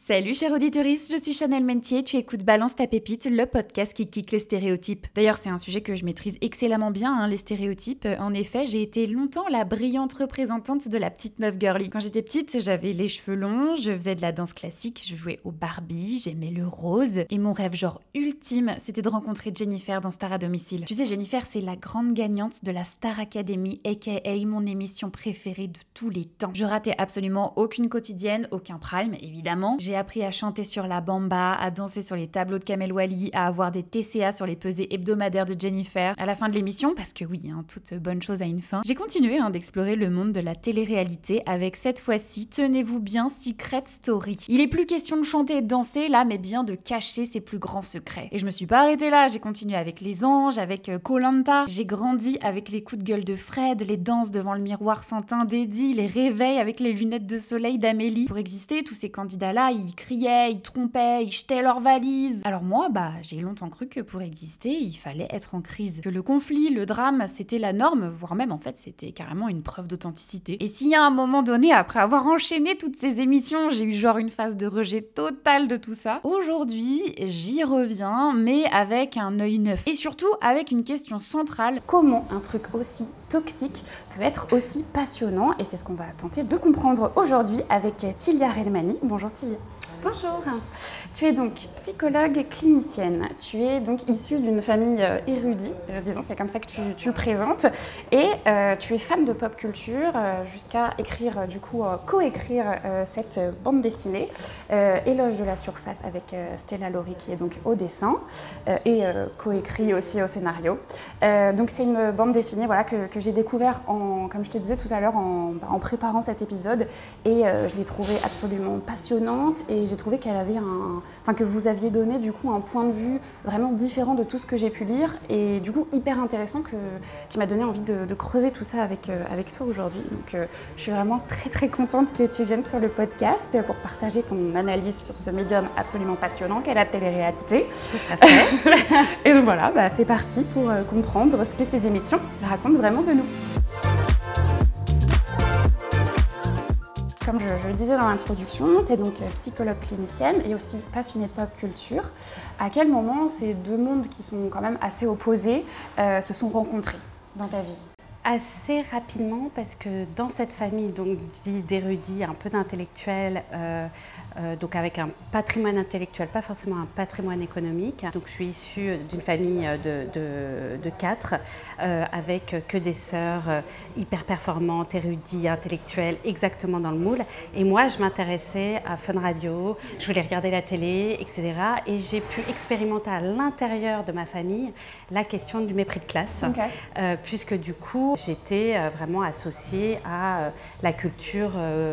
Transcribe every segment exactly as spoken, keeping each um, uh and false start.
Salut chère auditorice, je suis Chanel Mentier, tu écoutes Balance ta pépite, le podcast qui kick les stéréotypes. D'ailleurs, c'est un sujet que je maîtrise excellemment bien, hein, les stéréotypes. En effet, j'ai été longtemps la brillante représentante de la petite meuf girly. Quand j'étais petite, j'avais les cheveux longs, je faisais de la danse classique, je jouais au Barbie, j'aimais le rose. Et mon rêve genre ultime, c'était de rencontrer Jennifer dans Star à domicile. Tu sais, Jennifer, c'est la grande gagnante de la Star Academy, aka mon émission préférée de tous les temps. Je ratais absolument aucune quotidienne, aucun prime, évidemment. J'ai appris à chanter sur la bamba, à danser sur les tableaux de Kamel Wally, à avoir des T C A sur les pesées hebdomadaires de Jennifer. À la fin de l'émission, parce que oui, hein, toute bonne chose a une fin, j'ai continué hein, d'explorer le monde de la télé-réalité avec cette fois-ci, tenez-vous bien, Secret Story. Il est plus question de chanter et de danser là, mais bien de cacher ses plus grands secrets. Et je me suis pas arrêtée là, j'ai continué avec les anges, avec euh, Koh Lanta. J'ai grandi avec les coups de gueule de Fred, les danses devant le miroir sans teint d'Eddie, les réveils avec les lunettes de soleil d'Amélie. Pour exister, tous ces candidats-là, ils criaient, ils trompaient, ils jetaient leurs valises. Alors moi, bah, j'ai longtemps cru que pour exister, il fallait être en crise. Que le conflit, le drame, c'était la norme, voire même en fait, c'était carrément une preuve d'authenticité. Et s'il y a un moment donné, après avoir enchaîné toutes ces émissions, j'ai eu genre une phase de rejet total de tout ça, aujourd'hui, j'y reviens, mais avec un œil neuf. Et surtout, avec une question centrale, comment un truc aussi toxique peut être aussi passionnant? Et c'est ce qu'on va tenter de comprendre aujourd'hui avec Tilia Relmani. Bonjour Tilia. Bonjour. Tu es donc psychologue clinicienne, tu es donc issue d'une famille euh, érudite, euh, disons c'est comme ça que tu, tu le présentes, et euh, tu es fan de pop culture euh, jusqu'à écrire, euh, du coup, euh, co-écrire euh, cette euh, bande dessinée, euh, Éloge de la surface avec euh, Stella Laurie qui est donc au dessin, euh, et euh, co-écrit aussi au scénario. Euh, donc c'est une bande dessinée voilà, que, que j'ai découvert, en, comme je te disais tout à l'heure, en, en préparant cet épisode, et euh, je l'ai trouvée absolument passionnante, et j'ai trouvé qu'elle avait un... Enfin, que vous aviez donné du coup un point de vue vraiment différent de tout ce que j'ai pu lire et du coup hyper intéressant que, qui m'a donné envie de, de creuser tout ça avec, euh, avec toi aujourd'hui. Donc euh, je suis vraiment très très contente que tu viennes sur le podcast pour partager ton analyse sur ce médium absolument passionnant qu'est la télé-réalité. Tout à fait. Et donc voilà, bah, c'est parti pour euh, comprendre ce que ces émissions racontent vraiment de nous. Comme je, je le disais dans l'introduction, tu es donc psychologue clinicienne et aussi passionnée de pop culture. À quel moment ces deux mondes qui sont quand même assez opposés euh, se sont rencontrés dans ta vie ? Assez rapidement parce que dans cette famille donc d'érudits, un peu d'intellectuels, euh, euh, donc avec un patrimoine intellectuel, pas forcément un patrimoine économique. Donc je suis issue d'une famille de, de, de quatre, euh, avec que des sœurs hyper performantes, érudites, intellectuelles, exactement dans le moule. Et moi je m'intéressais à Fun Radio, je voulais regarder la télé, et cetera. Et j'ai pu expérimenter à l'intérieur de ma famille la question du mépris de classe, okay. euh, puisque du coup j'étais vraiment associée à la culture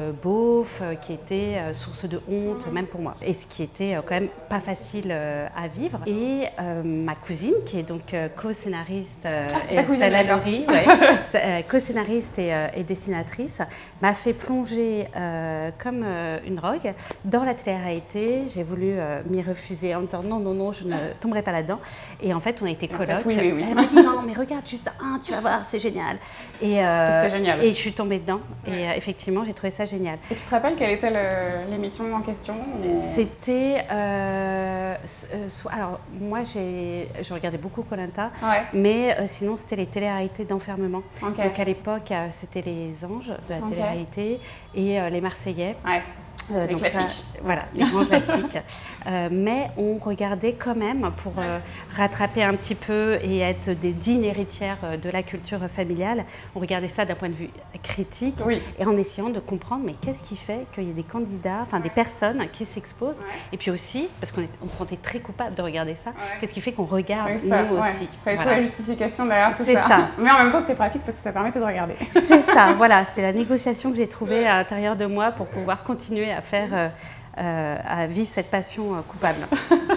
beauf qui était source de honte même pour moi et ce qui était quand même pas facile à vivre. Et euh, ma cousine qui est donc co-scénariste ah, et Stella Laurie, ouais, co-scénariste et, et dessinatrice, m'a fait plonger euh, comme euh, une drogue dans la télé-réalité. J'ai voulu euh, m'y refuser en me disant non non non je ne tomberai pas là-dedans. Et en fait on a été colocs. En fait, oui, oui, oui. Elle m'a dit non mais regarde juste un, tu vas voir c'est génial. Et, euh, C'était génial. Et je suis tombée dedans ouais. et euh, effectivement j'ai trouvé ça génial. Et tu te rappelles quelle était le, l'émission en question ou... C'était euh, euh, alors moi j'ai je regardais beaucoup Koh Lanta, ouais. mais euh, sinon c'était les télé-réalités d'enfermement. Okay. Donc à l'époque euh, c'était les anges de la okay. télé-réalité et euh, les Marseillais. Ouais. Euh, les donc classiques. Ça, voilà, les grands classiques. Euh, mais on regardait quand même pour euh, rattraper un petit peu et être des dignes héritières de la culture familiale. On regardait ça d'un point de vue critique oui. et en essayant de comprendre mais qu'est-ce qui fait qu'il y ait des candidats, enfin des personnes qui s'exposent. Ouais. Et puis aussi, parce qu'on est, on se sentait très coupable de regarder ça, ouais. Qu'est-ce qui fait qu'on regarde oui, ça, nous ouais. aussi. Il fallait voilà. trouver la justification derrière tout c'est ça. ça. Mais en même temps, c'était pratique parce que ça permettait de regarder. C'est ça, voilà. C'est la négociation que j'ai trouvée à l'intérieur de moi pour pouvoir continuer à faire, euh, euh, à vivre cette passion euh, coupable.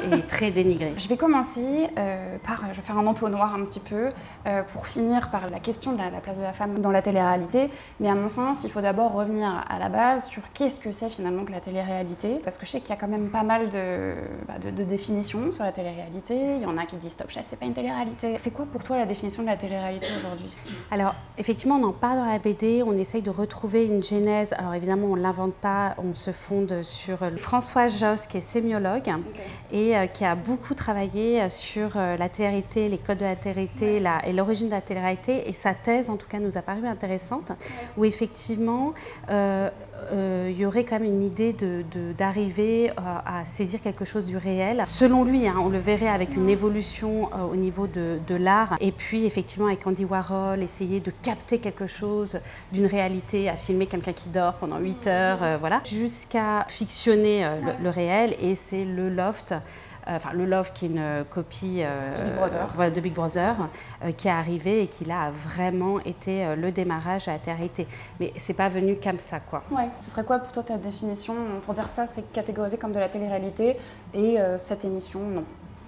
et très dénigré. Je vais commencer euh, par, je vais faire un entonnoir un petit peu, euh, pour finir par la question de la, la place de la femme dans la télé-réalité. Mais à mon sens, il faut d'abord revenir à la base sur qu'est-ce que c'est finalement que la télé-réalité. Parce que je sais qu'il y a quand même pas mal de, bah, de, de définitions sur la télé-réalité. Il y en a qui disent Top Chef, c'est pas une télé-réalité. C'est quoi pour toi la définition de la télé-réalité aujourd'hui? Alors, effectivement, on en parle dans la B D, on essaye de retrouver une genèse. Alors évidemment, on ne l'invente pas, on se fonde sur Françoise Josse, qui est sémiologue, okay. et euh, qui a beaucoup travaillé sur euh, la télé-réalité, les codes de la télé-réalité, ouais. la, et l'origine de la télé-réalité. Et sa thèse, en tout cas, nous a paru intéressante, ouais. où effectivement, euh, euh, il y aurait quand même une idée de, de, d'arriver euh, à saisir quelque chose du réel. Selon lui, hein, on le verrait avec une évolution euh, au niveau de, de l'art. Et puis, effectivement, avec Andy Warhol, essayer de capter quelque chose d'une réalité, à filmer quelqu'un qui dort pendant huit heures, euh, voilà, jusqu'à fictionner euh, le, le réel. Et c'est le Loft. Euh, enfin, le Loft qui est une copie euh, de Big Brother, euh, de Big Brother euh, qui est arrivé et qui là a vraiment été euh, le démarrage à la télé-réalité. Mais c'est pas venu comme ça, quoi. Ouais. Ce serait quoi pour toi ta définition pour dire ça, c'est catégorisé comme de la télé-réalité et euh, cette émission, non?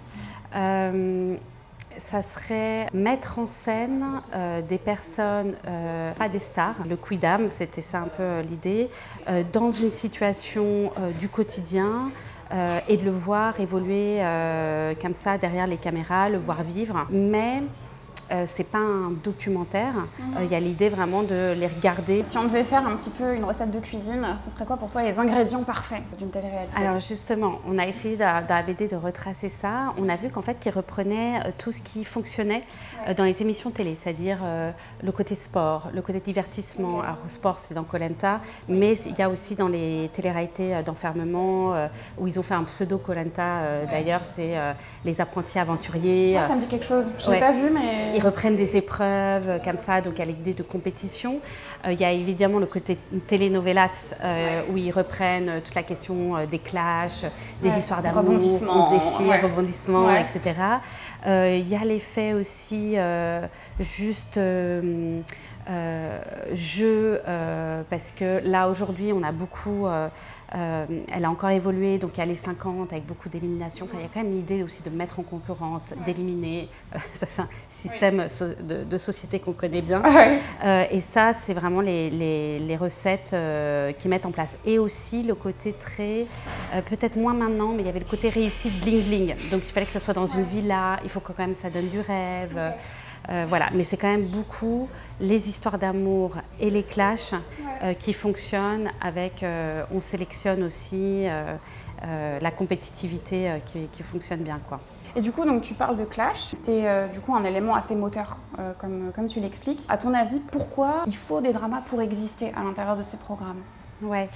euh, Ça serait mettre en scène euh, des personnes, euh, pas des stars, le quidam, c'était ça un peu euh, l'idée, euh, dans une situation euh, du quotidien. Euh, et de le voir évoluer euh, comme ça derrière les caméras, le voir vivre. Mais euh, c'est pas un documentaire, il mmh. euh, y a l'idée vraiment de les regarder. Si on devait faire un petit peu une recette de cuisine, ce serait quoi pour toi les ingrédients parfaits d'une télé-réalité? Alors justement, on a essayé dans la B D de retracer ça. On a vu qu'en fait, qu'ils reprenaient euh, tout ce qui fonctionnait ouais. euh, dans les émissions télé, c'est-à-dire euh, le côté sport, le côté divertissement. Okay. Alors au sport, c'est dans Koh Lanta, mais il y a aussi dans les télé-réalités euh, d'enfermement euh, où ils ont fait un pseudo Koh Lanta. Euh, ouais. D'ailleurs, c'est euh, les apprentis aventuriers. Ah, ça me dit quelque chose. Je l'ai ouais. pas vu, mais ils reprennent des épreuves comme ça, donc à l'idée de compétition. Euh, il y a évidemment le côté telenovelas euh, où ils reprennent toute la question euh, des clashs, des ouais, histoires d'amour, on se déchire, ouais. rebondissements, ouais. et cetera. Euh, il y a l'effet aussi euh, juste euh, euh, jeu, euh, parce que là aujourd'hui on a beaucoup, euh, euh, elle a encore évolué, donc il y a les cinquante avec beaucoup d'élimination. Enfin, il y a quand même l'idée aussi de mettre en concurrence, ouais. d'éliminer. Euh, ça c'est un système oui. so, de, de société qu'on connaît bien. Ouais. Euh, et ça c'est vraiment les, les, les recettes euh, qu'ils mettent en place. Et aussi le côté très, euh, peut-être moins maintenant, mais il y avait le côté réussite bling bling. Donc il fallait que ça soit dans ouais. une villa, il faut que quand même ça donne du rêve. Okay. Euh, voilà, mais c'est quand même beaucoup les histoires d'amour et les clashs ouais. euh, qui fonctionnent avec, euh, on sélectionne aussi euh, euh, la compétitivité euh, qui, qui fonctionne bien, quoi. Et du coup, donc, tu parles de clash, c'est euh, du coup un élément assez moteur, euh, comme, comme tu l'expliques. À ton avis, pourquoi il faut des dramas pour exister à l'intérieur de ces programmes? Ouais.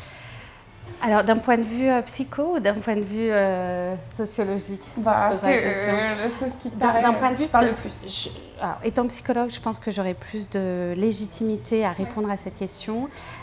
Alors, d'un point de vue euh, psycho ou d'un point de vue euh, sociologique? Bah, c'est euh, ce qui D'un, d'un point de vue parle le plus. Je, alors, étant psychologue, je pense que j'aurais plus de légitimité à répondre ouais. à cette question.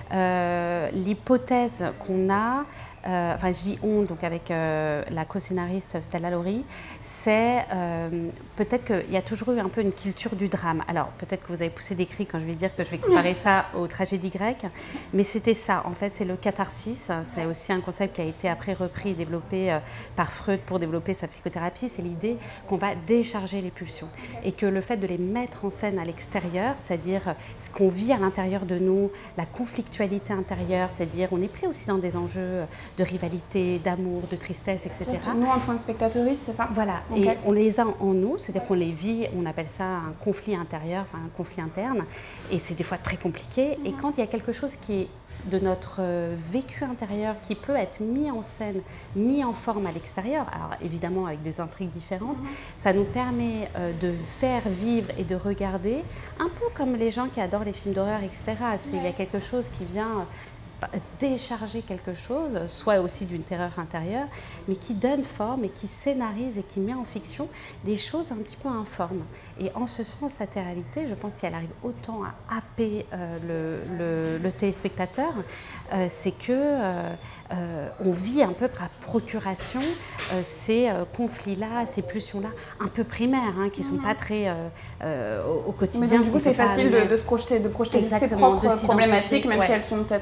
Euh, l'hypothèse qu'on a, euh, enfin je dis on, donc avec euh, la co-scénariste Stella Laurie, c'est euh, peut-être qu'il y a toujours eu un peu une culture du drame. Alors peut-être que vous avez poussé des cris quand je vais dire que je vais comparer ça aux tragédies grecques, mais c'était ça, en fait c'est le catharsis, c'est aussi un concept qui a été après repris et développé euh, par Freud pour développer sa psychothérapie, c'est l'idée qu'on va décharger les pulsions et que le fait de les mettre en scène à l'extérieur, c'est-à-dire ce qu'on vit à l'intérieur de nous, la conflictualité intérieure, c'est-à-dire on est pris aussi dans des enjeux de rivalité, d'amour, de tristesse, et cetera. Nous, en tant que spectateurs, c'est ça? Voilà, okay. Et on les a en nous, c'est-à-dire qu'on les vit, on appelle ça un conflit intérieur, enfin un conflit interne, et c'est des fois très compliqué. Mm-hmm. Et quand il y a quelque chose qui est de notre vécu intérieur qui peut être mis en scène, mis en forme à l'extérieur, alors évidemment avec des intrigues différentes, mmh. ça nous permet euh, de faire vivre et de regarder, un peu comme les gens qui adorent les films d'horreur, et cetera. C'est, ouais. Il y a quelque chose qui vient décharger quelque chose, soit aussi d'une terreur intérieure, mais qui donne forme et qui scénarise et qui met en fiction des choses un petit peu informes. Et en ce sens, la télé-réalité, je pense qu'elle arrive autant à happer euh, le, le, le téléspectateur, euh, c'est que euh, euh, on vit un peu par procuration euh, ces euh, conflits-là, ces pulsions-là, un peu primaires, hein, qui ne sont mmh. pas très euh, euh, au, au quotidien. Mais donc, du coup, c'est facile de, de se projeter, de projeter ses propres problématiques, même ouais. si elles sont peut-être plus primaires.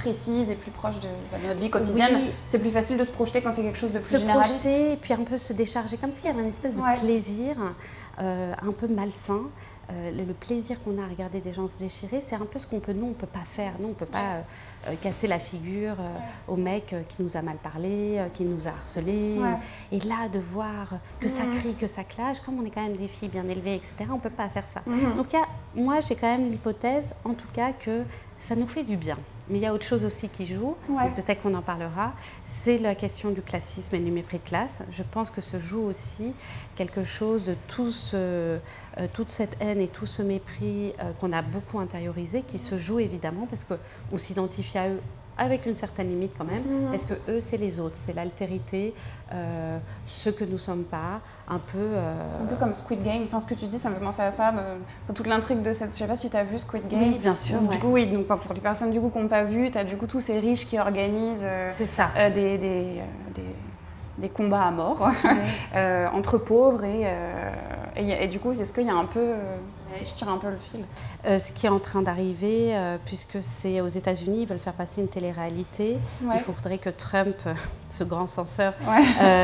précises et plus proches de, de notre vie quotidienne, oui. C'est plus facile de se projeter quand c'est quelque chose de plus se généraliste. Se projeter et puis un peu se décharger, comme s'il y avait une espèce de ouais. plaisir euh, un peu malsain. Euh, le, le plaisir qu'on a à regarder des gens se déchirer, c'est un peu ce qu'on peut, nous, on ne peut pas faire. Nous, on ne peut pas euh, euh, casser la figure euh, ouais. au mec euh, qui nous a mal parlé, euh, qui nous a harcelé. Ouais. Et là, de voir que mmh. ça crie, que ça clash, comme on est quand même des filles bien élevées, et cetera, on ne peut pas faire ça. Mmh. Donc, y a, moi, j'ai quand même l'hypothèse, en tout cas, que ça nous fait du bien. Mais il y a autre chose aussi qui joue, ouais. peut-être qu'on en parlera, c'est la question du classisme et du mépris de classe. Je pense que se joue aussi quelque chose de tout ce, euh, toute cette haine et tout ce mépris euh, qu'on a beaucoup intériorisé, qui se joue évidemment parce qu'on s'identifie à eux avec une certaine limite quand même. Mmh. Est-ce que eux, c'est les autres, c'est l'altérité, euh, ce que nous ne sommes pas, un peu... Euh... Un peu comme Squid Game, enfin ce que tu dis, ça me fait penser à ça, euh, toute l'intrigue de cette... Je ne sais pas si tu as vu Squid Game. Oui, bien sûr. Donc, ouais. Du coup, oui, donc, pour les personnes du coup, qui n'ont pas vu, tu as du coup tous ces riches qui organisent euh, c'est ça. Euh, des, des, euh, des, des combats à mort oui. euh, entre pauvres et, euh, et, et du coup, est-ce qu'il y a un peu... Euh, si je tire un peu le fil. Euh, ce qui est en train d'arriver, euh, puisque c'est aux États-Unis, ils veulent faire passer une télé-réalité. Ouais. Il faudrait que Trump, ce grand censeur, ouais.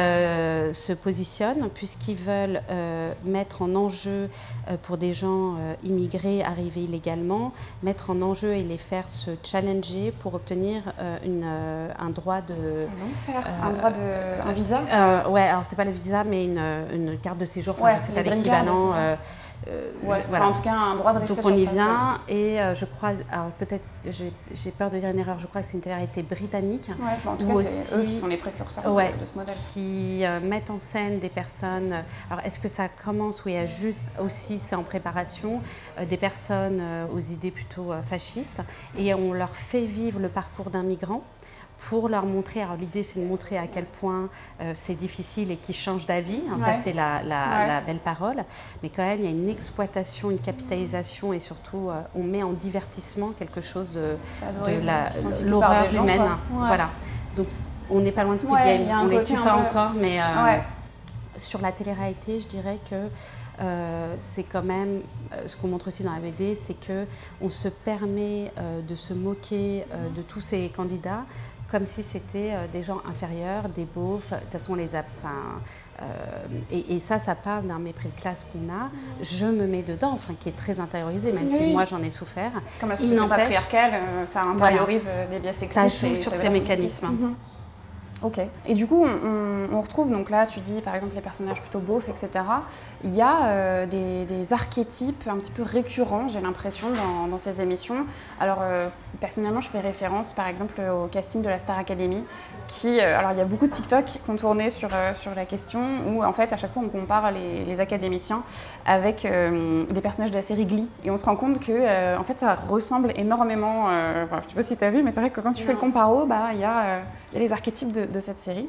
euh, se positionne, puisqu'ils veulent euh, mettre en enjeu euh, pour des gens euh, immigrés arrivés illégalement, mettre en enjeu et les faire se challenger pour obtenir euh, une, euh, un droit de... Faire euh, un droit de... un visa euh, Ouais, alors c'est pas le visa, mais une, une carte de séjour, enfin, ouais, je ne sais pas l'équivalent. Euh, euh, ouais. Voilà. Enfin, en tout cas, un droit de rester Donc on y vient et euh, je crois, alors peut-être, j'ai, j'ai peur de dire une erreur, je crois que c'est une télé-réalité britannique. Ouais, bah en tout cas, aussi, c'est eux qui sont les précurseurs ouais, de, de ce modèle. Qui euh, mettent en scène des personnes, alors est-ce que ça commence ou il y a juste aussi, c'est en préparation, euh, des personnes euh, aux idées plutôt euh, fascistes et on leur fait vivre le parcours d'un migrant pour leur montrer, alors l'idée c'est de montrer à quel point euh, c'est difficile et qu'ils changent d'avis, hein, ouais. ça c'est la, la, ouais. la belle parole, mais quand même il y a une exploitation, une capitalisation et surtout euh, on met en divertissement quelque chose de, de la, l'horreur humaine. Ouais. Voilà. Donc on n'est pas loin de Squid ouais, Game, on ne les tue pas peu... encore, mais euh, ouais. sur la télé-réalité je dirais que Euh, c'est quand même, euh, ce qu'on montre aussi dans la B D, c'est qu'on se permet euh, de se moquer euh, de tous ces candidats comme si c'était euh, des gens inférieurs, des beaufs, de toute façon les... Enfin, euh, et, et ça, ça parle d'un mépris de classe qu'on a. Je me mets dedans, enfin, qui est très intériorisé, même oui. si moi j'en ai souffert. C'est comme la société patriarcale, euh, ça intériorise voilà. des biais sexistes. Ça joue sur ces mécanismes. Mm-hmm. Ok. Et du coup, on, on, on retrouve, donc là, tu dis par exemple les personnages plutôt beaufs, et cetera. Il y a euh, des, des archétypes un petit peu récurrents, j'ai l'impression, dans, dans ces émissions. Alors, euh, personnellement, je fais référence par exemple au casting de la Star Academy, qui, euh, alors il y a beaucoup de TikTok qui ont tourné sur, euh, sur la question, où en fait, à chaque fois, on compare les, les académiciens avec euh, des personnages de la série Glee. Et on se rend compte que, euh, en fait, ça ressemble énormément, euh, enfin, je ne sais pas si tu as vu, mais c'est vrai que quand tu non. fais le comparo, bah, il y a, euh, il y a les archétypes de de cette série.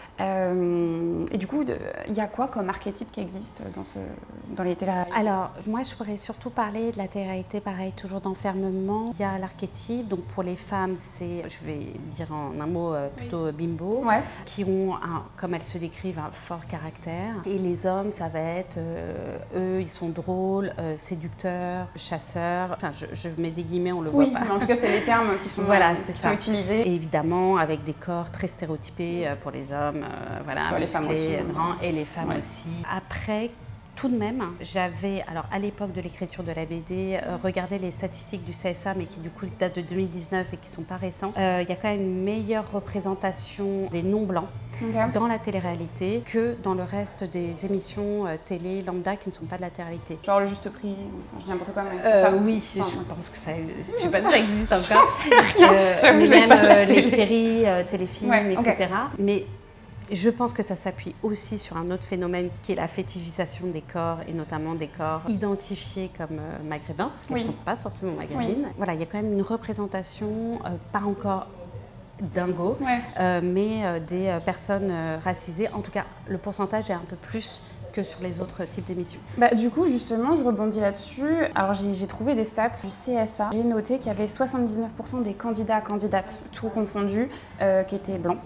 Euh, et du coup, il y a quoi comme archétype qui existe dans, ce, dans les télé-réalités ? Alors, moi, je pourrais surtout parler de la télé-réalité, pareil, toujours d'enfermement. Il y a l'archétype, donc pour les femmes, c'est, je vais dire en un mot, euh, plutôt oui. bimbo, ouais. qui ont, un, comme elles se décrivent, un fort caractère. Et les hommes, ça va être, euh, eux, ils sont drôles, euh, séducteurs, chasseurs. Enfin, je, je mets des guillemets, on le oui, voit pas. En tout cas, c'est les termes qui sont, voilà, euh, c'est qui ça. sont utilisés. Et évidemment, avec des corps très stéréotypés euh, pour les hommes. Euh, voilà, ouais, les femmes aussi, grands, et les femmes ouais. aussi. Après, tout de même, j'avais, alors à l'époque de l'écriture de la B D, euh, regardé les statistiques du C S A, mais qui du coup datent de deux mille dix-neuf et qui ne sont pas récents. Il euh, y a quand même une meilleure représentation des non-blancs okay. dans la télé-réalité que dans le reste des émissions euh, télé lambda qui ne sont pas de la télé-réalité. Genre le juste prix, enfin, je dis n'importe quoi, mais euh, ça, oui, ça, je ouais. pense que ça, je sais pas si ça existe encore. euh, mais même euh, les séries, euh, téléfilms, ouais, okay. et cetera. Mais je pense que ça s'appuie aussi sur un autre phénomène qui est la fétichisation des corps, et notamment des corps identifiés comme euh, maghrébins, parce qu'ils ne oui. sont pas forcément maghrébines. Oui. Voilà, il y a quand même une représentation, euh, pas encore dingo, ouais. euh, mais euh, des euh, personnes euh, racisées. En tout cas, le pourcentage est un peu plus que sur les autres types d'émissions. Bah, du coup, justement, je rebondis là-dessus. Alors, j'ai, j'ai trouvé des stats du C S A. J'ai noté qu'il y avait soixante-dix-neuf pour cent des candidats, candidates, tout confondu, euh, qui étaient blancs.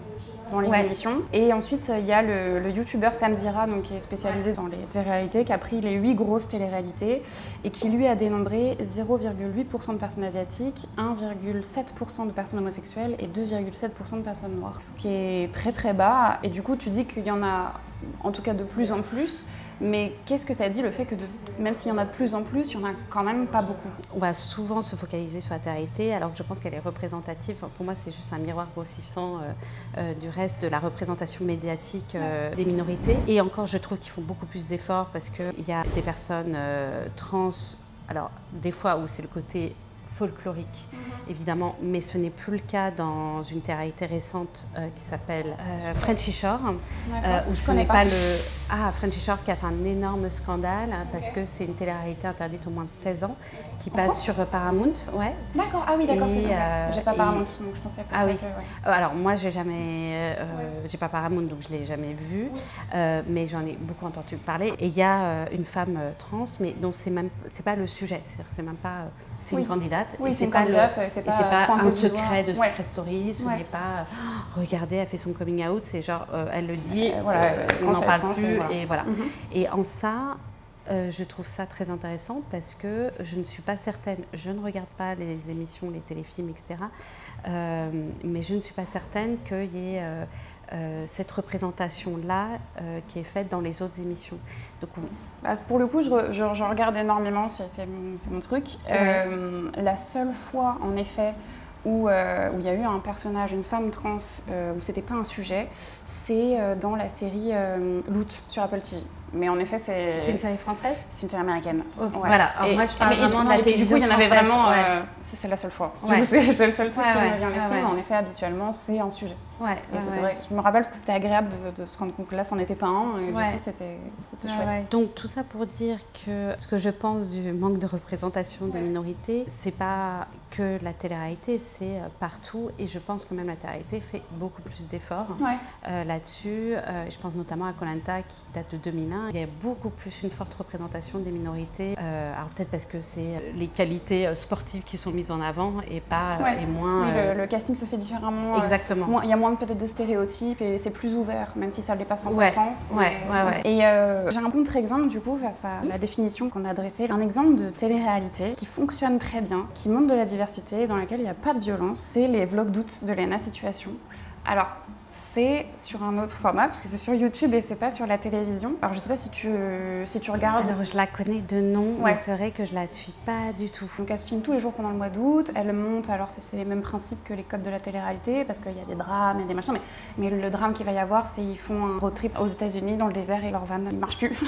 dans les Ouais. émissions. Et ensuite, il y a le, le youtubeur Sam Zira, donc, qui est spécialisé dans les téléréalités, qui a pris les huit grosses téléréalités et qui lui a dénombré zéro virgule huit pour cent de personnes asiatiques, un virgule sept pour cent de personnes homosexuelles et deux virgule sept pour cent de personnes noires. Ce qui est très très bas. Et du coup, tu dis qu'il y en a en tout cas de plus en plus. Mais qu'est-ce que ça dit le fait que de, même s'il y en a de plus en plus, il n'y en a quand même pas beaucoup? On va souvent se focaliser sur la télé-réalité alors que je pense qu'elle est représentative. Pour moi, c'est juste un miroir grossissant euh, euh, du reste de la représentation médiatique euh, des minorités. Et encore, je trouve qu'ils font beaucoup plus d'efforts parce qu'il y a des personnes euh, trans, alors des fois où c'est le côté folklorique, mm-hmm. évidemment, mais ce n'est plus le cas dans une télé-réalité récente euh, qui s'appelle euh, Frenchy Shore, euh, où ce n'est pas. pas le... Ah, Frenchy Shore qui a fait un énorme scandale, okay. parce que c'est une télé-réalité interdite au moins de seize ans, qui passe oh. sur Paramount. Ouais. D'accord, ah oui, d'accord, c'est euh, J'ai pas et... Paramount, donc je pensais Ah oui. que... Ouais. Alors, moi, j'ai jamais... Euh, ouais. J'ai pas Paramount, donc je l'ai jamais vu, oui. euh, mais j'en ai beaucoup entendu parler. Et il y a euh, une femme euh, trans, mais dont c'est même... C'est pas le sujet, c'est-à-dire c'est même pas... C'est oui. une candidate. Oui, et c'est pas, candidate, le, c'est pas, pas un secret de ouais. Secret Story, ce ouais. n'est pas oh, regardez, elle fait son coming out, c'est genre euh, elle le dit, euh, voilà, euh, on n'en parle plus voilà. et voilà. Mm-hmm. Et en ça, euh, je trouve ça très intéressant parce que je ne suis pas certaine, je ne regarde pas les émissions, les téléfilms, et cetera. Euh, mais je ne suis pas certaine qu'il y ait euh, euh, cette représentation-là euh, qui est faite dans les autres émissions. Donc, on... bah, pour le coup, je, re, je, je regarde énormément, c'est, c'est, mon, c'est mon truc. Ouais. Euh, la seule fois, en effet, où euh, où il y a eu un personnage, une femme trans, euh, où c'était pas un sujet, c'est euh, dans la série euh, Loot sur Apple T V. Mais en effet, c'est... C'est une série française? C'est une série américaine. Okay. Ouais. Voilà, alors et, moi je parle et, vraiment et, de la télévision. Du coup, il y en avait vraiment... Ouais. Euh, c'est, c'est la seule fois. Ouais. C'est, c'est le seul truc ouais, qui ouais. me vient à l'esprit, ouais, ouais. mais en effet, habituellement, c'est un sujet. Ouais, et ouais, vrai. Je me rappelle que c'était agréable de, de se rendre compte que là, c'en était pas un, et ouais. du coup, c'était, c'était ouais, chouette. Ouais. Donc, tout ça pour dire que ce que je pense du manque de représentation ouais. des minorités, c'est pas que la télé-réalité, c'est partout, et je pense que même la télé-réalité fait beaucoup plus d'efforts ouais. euh, là-dessus. Euh, je pense notamment à Koh Lanta, qui date de deux mille un. Il y a beaucoup plus une forte représentation des minorités. Euh, alors peut-être parce que c'est les qualités sportives qui sont mises en avant et pas ouais. et moins. Oui, euh... le, le casting se fait différemment. Exactement. Euh, il y a moins peut-être de stéréotypes et c'est plus ouvert, même si ça ne l'est pas cent pour Ouais, cent. ouais, ouais, ouais. Et euh, j'ai un contre-exemple du coup face à la définition qu'on a dressée. Un exemple de télé-réalité qui fonctionne très bien, qui montre de la diversité, dans laquelle il n'y a pas de violence, c'est les vlogs d'août de Léna Situation. Alors, c'est sur un autre format, parce que c'est sur YouTube et c'est pas sur la télévision. Alors je sais pas si tu, si tu regardes... Alors je la connais de nom, ouais. mais c'est vrai que je la suis pas du tout. Donc elle se filme tous les jours pendant le mois d'août, elle monte, alors c'est, c'est les mêmes principes que les codes de la télé-réalité, parce qu'il y a des drames, il y a des machins, mais, mais le drame qu'il va y avoir, c'est qu'ils font un road trip aux États-Unis dans le désert et leur van ne marche plus.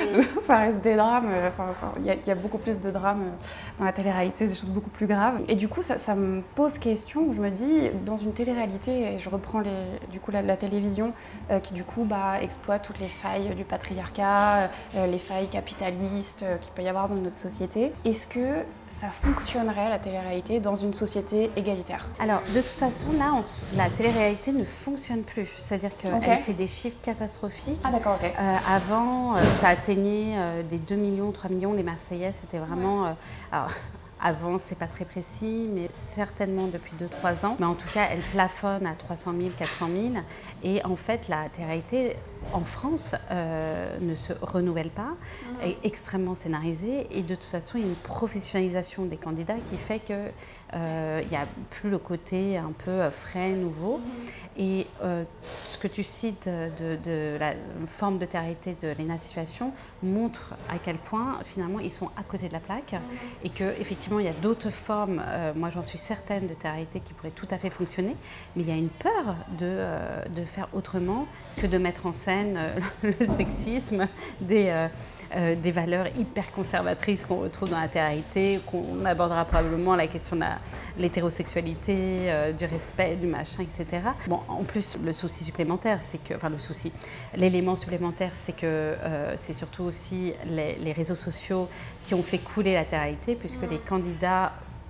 Ça reste des drames, enfin il y, y a beaucoup plus de drames dans la télé-réalité, des choses beaucoup plus graves. Et du coup ça, ça me pose question, je me dis, dans une télé-réalité, et je reprends les, du coup la la télévision euh, qui du coup bah, exploite toutes les failles du patriarcat, euh, les failles capitalistes euh, qu'il peut y avoir dans notre société. Est-ce que ça fonctionnerait la télé-réalité dans une société égalitaire? Alors de toute façon là, on, la télé-réalité ne fonctionne plus, c'est-à-dire qu'elle okay. fait des chiffres catastrophiques. Ah d'accord, ok. Euh, avant, euh, ça atteignait euh, des deux millions, trois millions, les Marseillais, c'était vraiment... Euh, alors, Avant, c'est pas très précis, mais certainement depuis deux trois ans. Mais en tout cas, elle plafonne à trois cent mille, quatre cent mille. Et en fait, la télé-réalité en France euh, ne se renouvelle pas, mmh. est extrêmement scénarisée. Et de toute façon, il y a une professionnalisation des candidats qui fait qu'il euh, n'y a plus le côté un peu frais, nouveau. Mmh. Et euh, ce que tu cites de, de la forme de télé-réalité de Léna Situation montre à quel point, finalement, ils sont à côté de la plaque. Mmh. Et qu'effectivement, il y a d'autres formes, euh, moi j'en suis certaine, de télé-réalité qui pourraient tout à fait fonctionner, mais il y a une peur de, euh, de faire autrement que de mettre en scène euh, le sexisme, des, euh, euh, des valeurs hyper conservatrices qu'on retrouve dans la télé-réalité, qu'on abordera probablement la question de la, l'hétérosexualité, euh, du respect, du machin, et cetera. Bon, en plus, le souci supplémentaire, c'est que, enfin le souci, l'élément supplémentaire, c'est que euh, c'est surtout aussi les, les réseaux sociaux qui ont fait couler la télé-réalité, puisque mmh. les candidats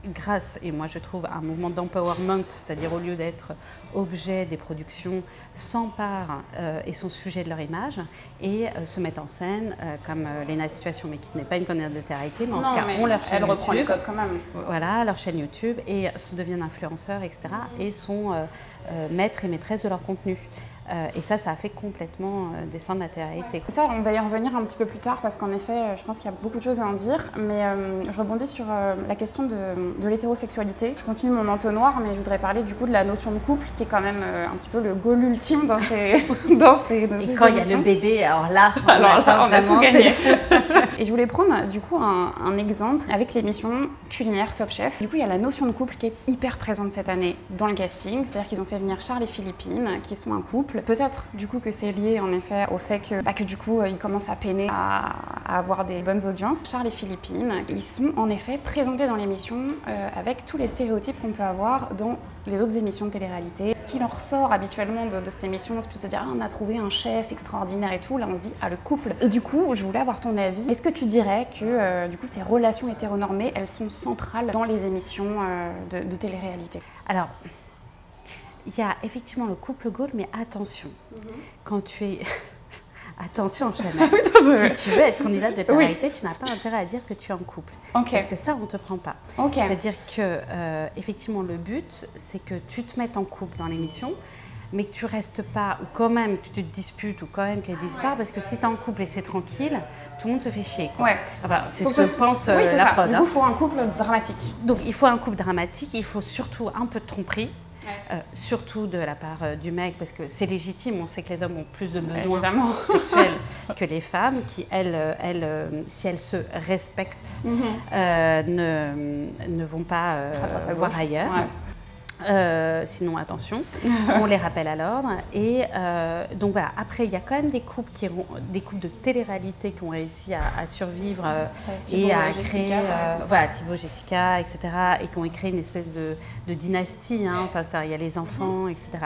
grâce, et moi je trouve, un mouvement d'empowerment, c'est-à-dire au lieu d'être objet des productions, s'emparent euh, et sont sujets de leur image et euh, se mettent en scène euh, comme euh, Léna Situation, mais qui n'est pas une candidate de télé-réalité, mais en non, tout cas mais ont leur chaîne elle YouTube. reprend les codes quand même. Voilà, leur chaîne YouTube et se deviennent influenceurs, et cetera. Et sont euh, euh, maîtres et maîtresses de leur contenu. Euh, et ça, ça a fait complètement euh, descendre la télé-réalité. Ouais. Ça, on va y revenir un petit peu plus tard parce qu'en effet, je pense qu'il y a beaucoup de choses à en dire. Mais euh, je rebondis sur euh, la question de, de l'hétérosexualité. Je continue mon entonnoir, mais je voudrais parler du coup de la notion de couple qui est quand même euh, un petit peu le goal ultime dans ces, dans ces dans Et ces quand il y a émissions. le bébé, alors là, on, alors là, on a vraiment, tout gagné. Et je voulais prendre du coup un, un exemple avec l'émission culinaire Top Chef. Du coup, il y a la notion de couple qui est hyper présente cette année dans le casting. C'est-à-dire qu'ils ont fait venir Charles et Philippine, qui sont un couple. Peut-être du coup que c'est lié en effet au fait que, bah, que du coup ils commencent à peiner à, à avoir des bonnes audiences. Charles et Philippine, ils sont en effet présentés dans l'émission euh, avec tous les stéréotypes qu'on peut avoir dans les autres émissions de télé-réalité. Ce qui leur sort habituellement de, de cette émission, c'est plutôt de dire ah, on a trouvé un chef extraordinaire et tout. Là on se dit ah le couple. Et du coup je voulais avoir ton avis. Est-ce que tu dirais que euh, du coup ces relations hétéronormées, elles sont centrales dans les émissions euh, de, de télé-réalité? Alors, il y a effectivement le couple goal, mais attention, mm-hmm. quand tu es... attention Chanel, si tu veux être candidate de télé-réalité, oui. tu n'as pas intérêt à dire que tu es en couple. Okay. Parce que ça, on ne te prend pas. Okay. C'est-à-dire que, euh, effectivement, le but, c'est que tu te mettes en couple dans l'émission, mais que tu restes pas, ou quand même que tu te disputes, ou quand même qu'il y a des histoires, parce que si tu es en couple et c'est tranquille, tout le monde se fait chier. Quoi. Ouais. Enfin, c'est ce que, que pense oui, euh, la prod. Du coup, il faut un couple dramatique. Donc, il faut un couple dramatique, il faut surtout un peu de tromperie. Ouais. Euh, surtout de la part euh, du mec, parce que c'est légitime, on sait que les hommes ont plus de besoins Évidemment. sexuels que les femmes, qui, elles, elles euh, si elles se respectent, mm-hmm. euh, ne, ne vont pas euh, voir ailleurs. Ouais. Euh, sinon, attention, on les rappelle à l'ordre. Et euh, donc voilà, après, il y a quand même des couples, qui ont, des couples de télé-réalité qui ont réussi à, à survivre euh, Thibaut, et à Jessica, créer, euh, voilà, Thibaut, Jessica, et cetera. Et qui ont créé une espèce de, de dynastie, hein, enfin, ça, il y a les enfants, et cetera.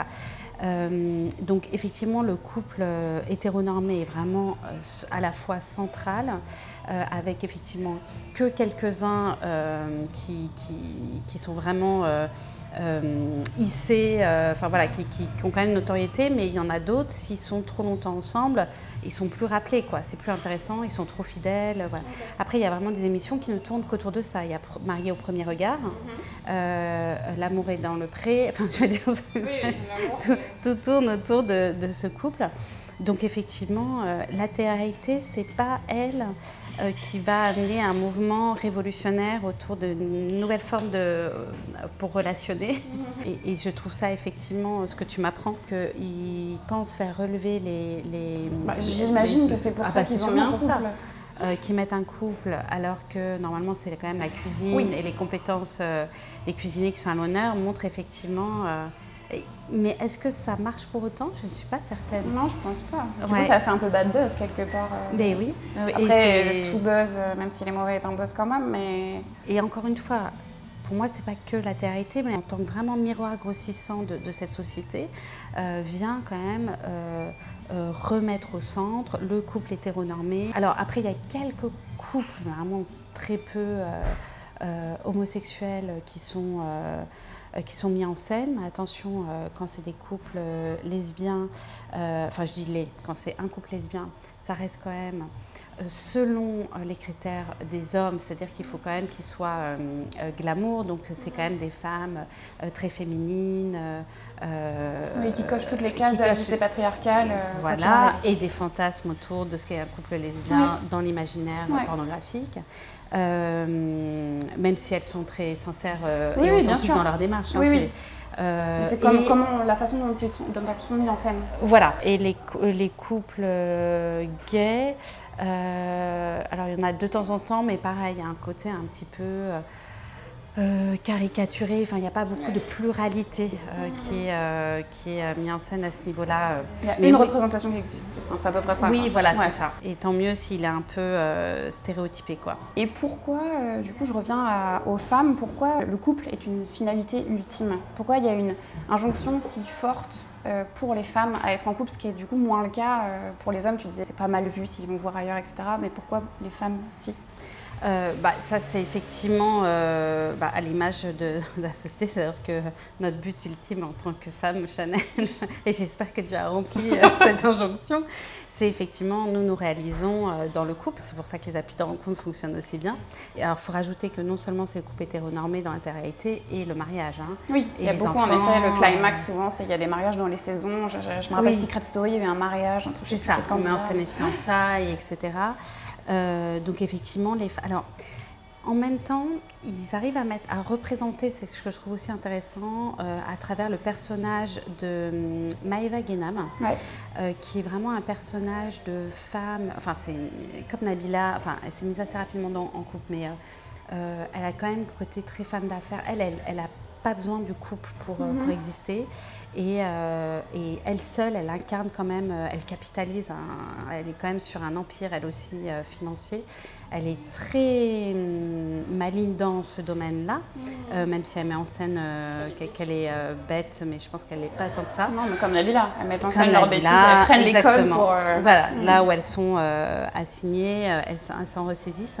Euh, donc effectivement, le couple euh, hétéronormé est vraiment euh, à la fois central, euh, avec effectivement que quelques-uns euh, qui, qui, qui sont vraiment euh, euh, hissés, enfin euh, voilà, qui, qui, qui ont quand même une notoriété, mais il y en a d'autres, s'ils sont trop longtemps ensemble, ils sont plus rappelés, quoi. C'est plus intéressant, ils sont trop fidèles. Voilà. Okay. Après, il y a vraiment des émissions qui ne tournent qu'autour de ça. Il y a Marié au premier regard, mm-hmm. euh, L'amour est dans le pré. Enfin, je veux dire, oui, tout, tout tourne autour de, de ce couple. Donc, effectivement, euh, la télé-réalité, c'est pas elle euh, qui va amener un mouvement révolutionnaire autour d'une nouvelle forme de, euh, pour relationner. Mm-hmm. Et, et je trouve ça, effectivement, ce que tu m'apprends, qu'ils pensent faire relever les... les bah, J'imagine que c'est pour ah, ça bah, qu'ils ont mis un couple. Ça. Euh, qui mettent un couple alors que normalement c'est quand même la cuisine oui. et les compétences euh, des cuisiniers qui sont à l'honneur montrent effectivement... Euh, et, mais est-ce que ça marche pour autant? Je ne suis pas certaine. Non, je pense pas. Du ouais. coup, ça fait un peu bad buzz quelque part. Euh... Mais oui. Après, et tout buzz, même s'il est mauvais, est un buzz quand même. Mais... Et encore une fois, pour moi, c'est pas que la télé-réalité, mais en tant que vraiment miroir grossissant de, de cette société, euh, vient quand même euh, euh, remettre au centre le couple hétéronormé. Alors après, il y a quelques couples vraiment très peu euh, euh, homosexuels qui sont, euh, qui sont mis en scène. Mais attention, euh, quand c'est des couples euh, lesbiens, euh, enfin je dis les, quand c'est un couple lesbien, ça reste quand même... selon les critères des hommes, c'est-à-dire qu'il faut quand même qu'ils soient euh, euh, glamour, donc c'est quand même des femmes euh, très féminines. Euh, oui, qui cochent toutes les cases de la société patriarcale. Euh, voilà, et des fantasmes autour de ce qu'est un couple lesbien oui. dans l'imaginaire ouais. pornographique. Euh, même si elles sont très sincères euh, oui, et oui, authentiques dans leur démarche. Oui, hein, oui. Euh, c'est comme, et, comment, la façon dont ils sont, dont ils sont mis en scène. Voilà, et les, les couples gays, euh, alors il y en a de temps en temps, mais pareil, il y a un côté un petit peu euh, euh, caricaturé, enfin il n'y a pas beaucoup de pluralité euh, qui est, euh, qui est mis en scène à ce niveau-là. Il y a mais une oui, représentation qui existe, enfin, c'est à peu près ça. Oui, quoi. voilà, ouais. c'est ça. Et tant mieux s'il est un peu euh, stéréotypé, quoi. Et pourquoi, euh, du coup, je reviens à, aux femmes, pourquoi le couple est une finalité ultime? Pourquoi il y a une injonction si forte euh, pour les femmes à être en couple, ce qui est du coup moins le cas euh, pour les hommes. Tu disais c'est pas mal vu s'ils vont voir ailleurs, et cetera. Mais pourquoi les femmes si? Euh, bah, ça, c'est effectivement euh, bah, à l'image de, de la société, c'est-à-dire que notre but ultime en tant que femme, Chanel, et j'espère que tu as rempli euh, cette injonction, c'est effectivement, nous nous réalisons euh, dans le couple. C'est pour ça que les applis de rencontre fonctionnent aussi bien. Et alors, il faut rajouter que non seulement c'est le couple hétéronormé dans l'intériorité et le mariage. Hein, oui, et il y a les beaucoup enfants, en effet, le climax souvent, c'est qu'il y a des mariages dans les saisons. Je, je, je me rappelle oui. Secret Story, il y avait un mariage. C'est ça, on met en scène les fiançailles, et cetera. Euh, donc effectivement, les alors en même temps, ils arrivent à mettre, à représenter, c'est ce que je trouve aussi intéressant, euh, à travers le personnage de um, Maeva Guénam, ouais. euh, qui est vraiment un personnage de femme. Enfin, c'est comme Nabila. Enfin, elle s'est mise assez rapidement dans, en couple, mais euh, euh, elle a quand même le côté très femme d'affaires. Elle, elle, elle a pas besoin du couple pour, mm-hmm. pour exister et, euh, et elle seule, elle incarne quand même, elle capitalise, un, elle est quand même sur un empire elle aussi euh, financier, elle est très hum, maligne dans ce domaine-là, mm-hmm. euh, même si elle met en scène euh, qu'elle est euh, bête, mais je pense qu'elle n'est pas tant que ça. Non, mais comme Nabila, elle met en scène leurs bêtises, elles prennent exactement. les codes pour... Euh... Voilà, mm-hmm. là où elles sont euh, assignées, euh, elles, elles s'en ressaisissent.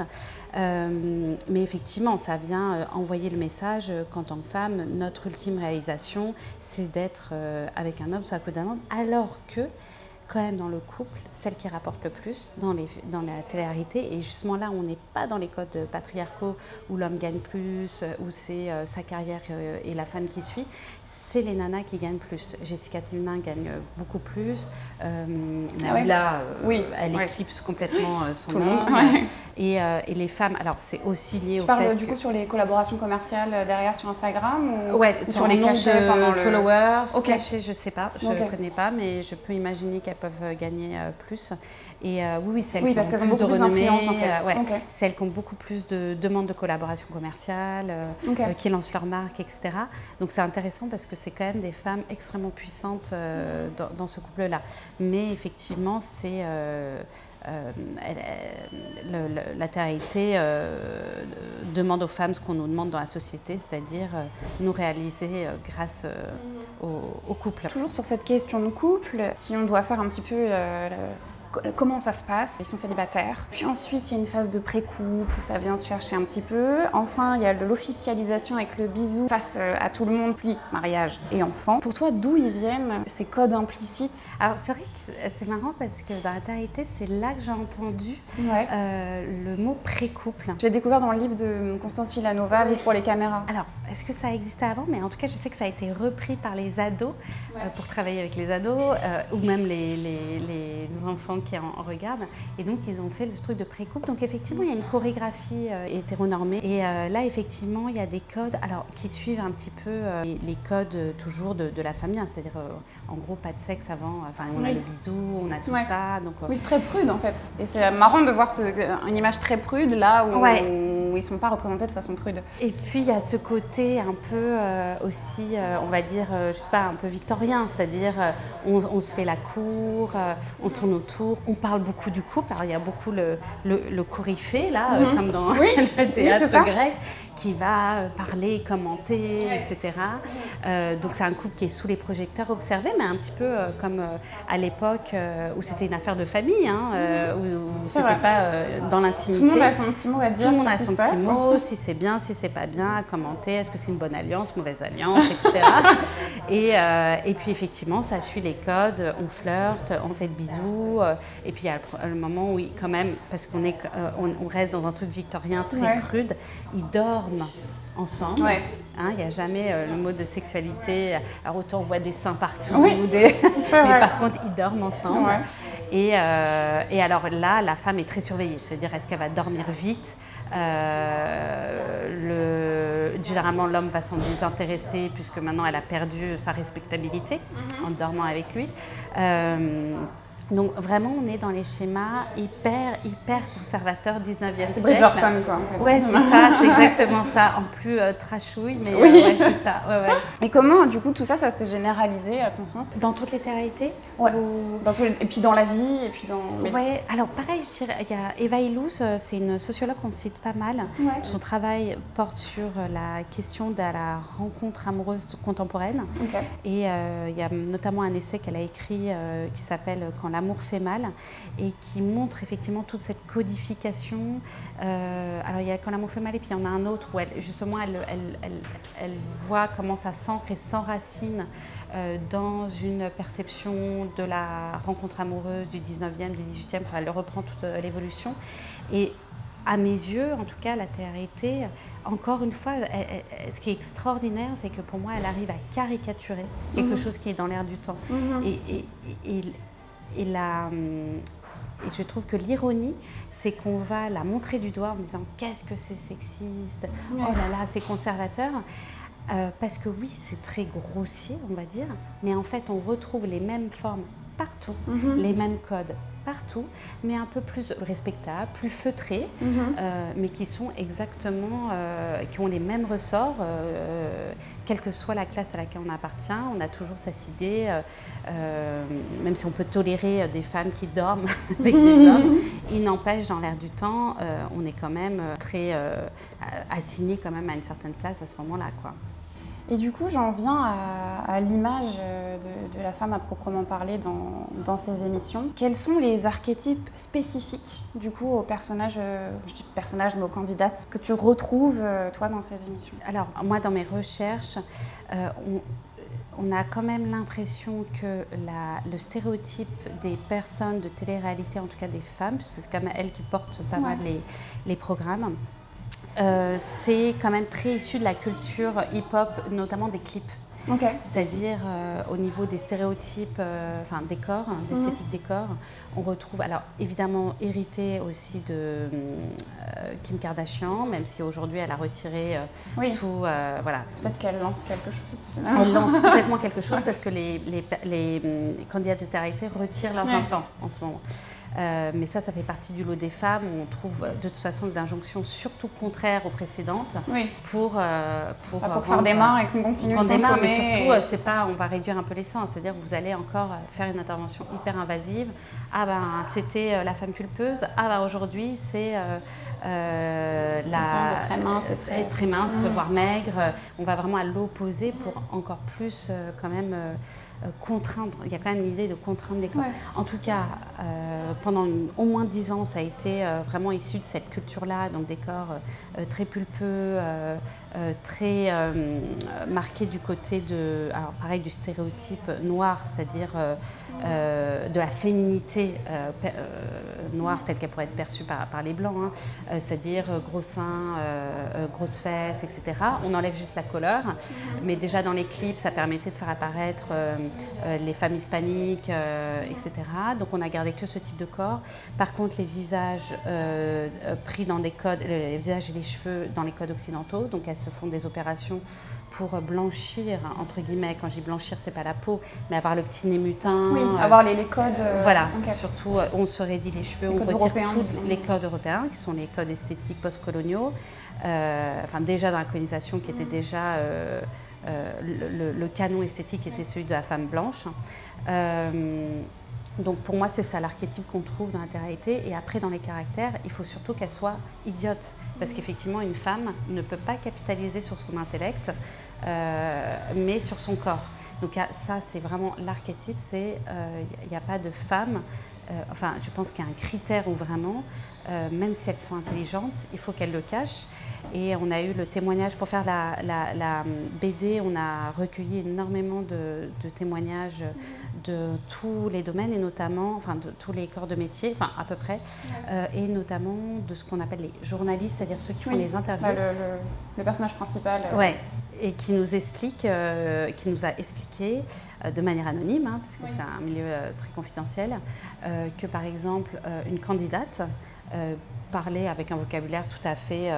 Euh, mais effectivement, ça vient euh, envoyer le message euh, qu'en tant que femme, notre ultime réalisation, c'est d'être euh, avec un homme sur la côte d'un homme, alors que, quand même, dans le couple, celle qui rapporte le plus dans, les, dans la télé-réalité, et justement là, on n'est pas dans les codes patriarcaux où l'homme gagne plus, où c'est euh, sa carrière euh, et la femme qui suit, c'est les nanas qui gagnent plus. Jessica Tilnin gagne beaucoup plus, euh, Nabila, euh, oui, elle ouais. éclipse complètement euh, son Tout nom. ouais. Et, euh, et les femmes, alors c'est aussi lié tu au parles fait du que... coup sur les collaborations commerciales derrière sur Instagram ou, ouais, ou sur, sur les cachets de pendant followers, le... okay. cachets, je sais pas, je ne okay. connais pas, mais je peux imaginer qu'elles peuvent gagner euh, plus. Et euh, oui, oui, celles oui, qui parce ont qu'elles plus ont de beaucoup renommée, plus en fait. euh, ouais, okay. celles qui ont beaucoup plus de demandes de collaboration commerciale, euh, okay. euh, qui lancent leur marque, et cetera. Donc c'est intéressant parce que c'est quand même des femmes extrêmement puissantes euh, dans, dans ce couple-là. Mais effectivement, c'est... Euh, Euh, elle, elle, le, le, la télé-réalité euh, demande aux femmes ce qu'on nous demande dans la société, c'est-à-dire euh, nous réaliser euh, grâce euh, au, au couple. Toujours sur cette question de couple, si on doit faire un petit peu euh, le, comment ça se passe, ils sont célibataires. Puis ensuite, il y a une phase de pré-couple où ça vient se chercher un petit peu. Enfin, il y a l'officialisation avec le bisou face à tout le monde, puis mariage et enfant. Pour toi, d'où ils viennent ces codes implicites? Alors, c'est vrai que c'est marrant parce que dans la télé-réalité, c'est là que j'ai entendu ouais. euh, le mot pré-couple. J'ai découvert dans le livre de Constance Villanova, Vivre pour les caméras. Alors, est-ce que ça existait avant? Mais en tout cas, je sais que ça a été repris par les ados ouais. euh, pour travailler avec les ados euh, ou même les, les, les enfants qui en regardent, et donc ils ont fait le truc de pré-couple. Donc effectivement il y a une chorégraphie euh, hétéronormée et euh, là effectivement il y a des codes alors qui suivent un petit peu euh, les, les codes euh, toujours de, de la famille, hein, c'est-à-dire euh, en gros pas de sexe avant, enfin on oui. a le bisou, on a tout ouais. ça. Donc, euh... oui, c'est très prude en fait, et c'est marrant de voir ce, une image très prude là où, ouais. où ils ne sont pas représentés de façon prude. Et puis il y a ce côté un peu euh, aussi, euh, on va dire, euh, je sais pas, un peu victorien, c'est-à-dire euh, on, on se fait la cour, euh, on tourne autour, on parle beaucoup du couple. Alors il y a beaucoup le, le, le coryphée là, mm-hmm. euh, comme dans oui. le théâtre oui, grec, qui va parler, commenter, ouais. et cetera. Euh, donc c'est un couple qui est sous les projecteurs observé, mais un petit peu euh, comme euh, à l'époque euh, où c'était une affaire de famille, hein, euh, où, où c'était vrai. Pas euh, dans l'intimité. Tout le monde a son petit mot à dire. Tout le monde a son petit mot, si c'est bien, si c'est pas bien, à commenter, est-ce que c'est une bonne alliance, mauvaise alliance, et cetera. et, euh, et puis effectivement, ça suit les codes, on flirte, on fait le bisou, euh, et puis il y a le, le moment où, il, quand même, parce qu'on est, euh, on, on reste dans un truc victorien très ouais. prude, ils dorment ensemble. Ouais. Hein, il n'y a jamais euh, le mot de sexualité. Alors autant on voit des seins partout, oui. des... mais par contre ils dorment ensemble. Ouais. Et, euh, et alors là, la femme est très surveillée, c'est-à-dire est-ce qu'elle va dormir vite. Euh, le... Généralement l'homme va s'en désintéresser puisque maintenant elle a perdu sa respectabilité mm-hmm. en dormant avec lui. Euh, Donc vraiment, on est dans les schémas hyper, hyper conservateurs dix-neuvième C'est siècle. Bridgerton, quoi. En fait. Ouais, c'est ça, c'est exactement ça. En plus euh, trashouille, mais Oui. euh, ouais, c'est ça. Ouais, ouais. Et comment, du coup, tout ça, ça s'est généralisé, à ton sens? Dans toutes les réalités Ouais. Ou... Dans tous les... Et puis dans la vie, et puis dans... Mais... Ouais, alors pareil, je dirais, il y a Eva Illouz, c'est une sociologue qu'on cite pas mal. Ouais. Son travail porte sur la question de la rencontre amoureuse contemporaine. Okay. Et euh, il y a notamment un essai qu'elle a écrit euh, qui s'appelle « Quand l'amour fait mal » et qui montre effectivement toute cette codification. Euh, alors il y a « Quand l'amour fait mal » et puis il y en a un autre où elle, justement elle, elle, elle, elle voit comment ça s'ancre et s'enracine euh, dans une perception de la rencontre amoureuse du dix-neuvième, du dix-huitième, enfin elle reprend toute euh, l'évolution. Et à mes yeux, en tout cas, la altérité, encore une fois, elle, elle, ce qui est extraordinaire, c'est que pour moi, elle arrive à caricaturer quelque mmh. chose qui est dans l'air du temps. Mmh. Et, et, et, et, la, et je trouve que l'ironie, c'est qu'on va la montrer du doigt en disant « qu'est-ce que c'est sexiste, ouais. oh là là, c'est conservateur ». Euh, parce que oui, c'est très grossier, on va dire, mais en fait, on retrouve les mêmes formes partout, mmh. les mêmes codes partout, mais un peu plus respectables, plus feutrés, mmh. euh, mais qui sont exactement, euh, qui ont les mêmes ressorts, euh, quelle que soit la classe à laquelle on appartient, on a toujours cette idée, euh, euh, même si on peut tolérer des femmes qui dorment avec des hommes, il n'empêche, dans l'air du temps, euh, on est quand même très euh, assigné quand même à une certaine place à ce moment-là, quoi. Et du coup, j'en viens à, à l'image de, de la femme à proprement parler dans, dans ces émissions. Quels sont les archétypes spécifiques, du coup, aux personnages, je dis personnages, mais aux candidates, que tu retrouves, toi, dans ces émissions? Alors, moi, dans mes recherches, euh, on, on a quand même l'impression que la, le stéréotype des personnes de télé-réalité, en tout cas des femmes, parce que c'est quand même elles qui portent pas ouais. mal les, les programmes, Euh, c'est quand même très issu de la culture hip-hop, notamment des clips. Okay. C'est-à-dire euh, au niveau des stéréotypes, euh, enfin des corps, d'esthétique mmh. des corps, on retrouve, alors évidemment hérité aussi de euh, Kim Kardashian, même si aujourd'hui elle a retiré euh, oui. tout, euh, voilà. Peut-être qu'elle lance quelque chose. Elle lance complètement quelque chose parce que les, les, les, les candidats de télé-réalité retirent leurs ouais. implants en ce moment. Euh, mais ça, ça fait partie du lot des femmes où on trouve de toute façon des injonctions surtout contraires aux précédentes oui. pour euh, pour, pour faire démarre et qu'on continue de consommer. Mais surtout, et... c'est pas, on va réduire un peu les sens, c'est-à-dire que vous allez encore faire une intervention hyper invasive. Ah ben, c'était la femme pulpeuse. Ah ben, aujourd'hui, c'est euh, euh, la très mince, euh, très mince, mmh. voire maigre. On va vraiment à l'opposé pour encore plus euh, quand même. Euh, Euh, contraindre, il y a quand même l'idée de contraindre les corps. Ouais. En tout cas, euh, pendant une, au moins dix ans, ça a été euh, vraiment issu de cette culture-là, donc des corps euh, très pulpeux, euh, euh, très euh, marqués du côté de, alors pareil, du stéréotype noir, c'est-à-dire euh, euh, de la féminité euh, euh, noire telle qu'elle pourrait être perçue par, par les Blancs, hein, euh, c'est-à-dire euh, gros seins, euh, grosses fesses, et cetera. On enlève juste la couleur, mm-hmm. mais déjà dans les clips, ça permettait de faire apparaître euh, Euh, les femmes hispaniques, euh, et cetera. Donc on a gardé que ce type de corps. Par contre, les visages euh, pris dans des codes, les visages et les cheveux dans les codes occidentaux, donc elles se font des opérations pour blanchir, entre guillemets, quand je dis blanchir, c'est pas la peau, mais avoir le petit nez mutin. Oui, euh, avoir les, les codes. Euh, voilà, okay. surtout on se raidit les cheveux, les on retire tous les codes européens, qui sont les codes esthétiques post-coloniaux, euh, enfin déjà dans la colonisation qui était mmh. déjà... Euh, Euh, le, le, le canon esthétique était celui de la femme blanche. Euh, donc pour moi, c'est ça l'archétype qu'on trouve dans la télé-réalité. Et après, dans les caractères, il faut surtout qu'elle soit idiote. Parce qu'effectivement, une femme ne peut pas capitaliser sur son intellect, euh, mais sur son corps. Donc ça, c'est vraiment l'archétype. Il n'y euh, a pas de femme. Euh, enfin, je pense qu'il y a un critère où vraiment, euh, même si elles sont intelligentes, il faut qu'elles le cachent. Et on a eu le témoignage, pour faire la, la, la B D, on a recueilli énormément de, de témoignages de tous les domaines, et notamment, enfin de tous les corps de métier, enfin à peu près, euh, et notamment de ce qu'on appelle les journalistes, c'est-à-dire ceux qui font oui. les interviews. Bah, le, le, le personnage principal. Euh... Ouais. Et qui nous explique, euh, qui nous a expliqué euh, de manière anonyme, hein, parce que oui. c'est un milieu euh, très confidentiel, euh, que par exemple euh, une candidate euh, parlait avec un vocabulaire tout à fait,